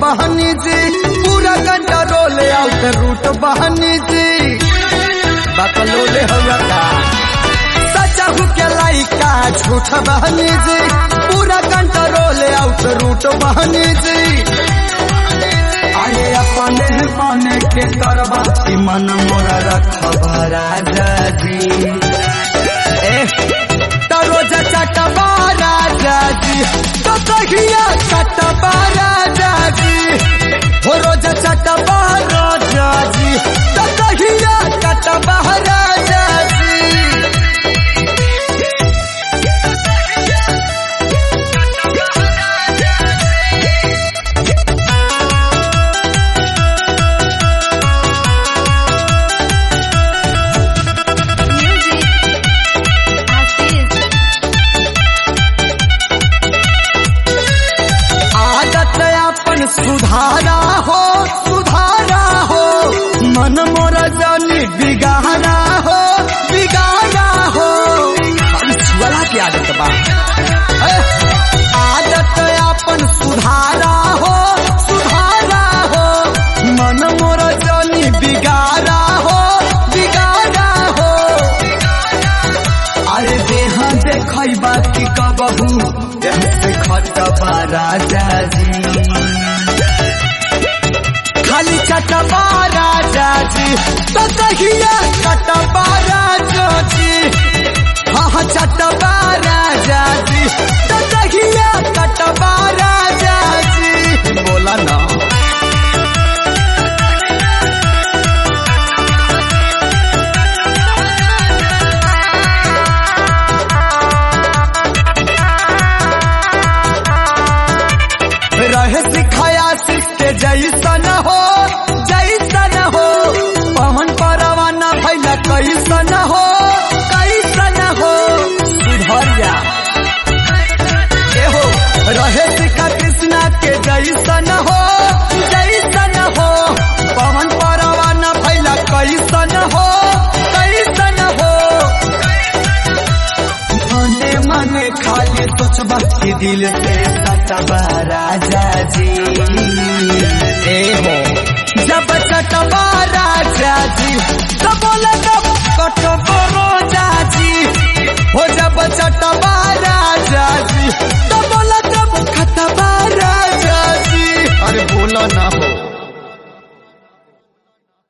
बहनी जी, पूरा कंट्रोल आउट रूट बहनी जी, बकलोले होगा का सचा के लाइका झूठ बहनी जी, पूरा कंट्रोल आउट रूट बहनी जी। आए अपने पाने के करबा की मन मोरा रखबा राजा जी, रोज चटबा राजा जी, तो कहिया चटबा राजा जी, हो रोज चटबा राजा जी, तो कहिया चटबा राजा जी। सुधारा हो मन मोर जानी बिगाड़ा हो छुअला की आदत बा, आदत अपन सुधारा हो मन मोर जानी बिगाड़ा हो। अरे देह देखबा की कबहू देह से खटबा राजा जी, खाली चटबा राजा जी, तो कहिया चटबा राजा जी, हाँ चटबा राजा जी, तो कहिया चटबा राजा जी। बोला ना रहे सिखाया सिक्के जैसन हो, पवन परवाना भैला कैसन हो, सुधर जा हो। रहे सिखा कृष्णा के जैसन हो, पवन परवाना भैला कैसन हो। मने खाली सोचबा के दिल से सटबा राजा जी, हो जब चटबा राजा जी, तब बोले तब कटबा राजा जी, हो जब चटबा राजा जी, तब बोले तब खटबा राजा जी। अरे बोला ना हो।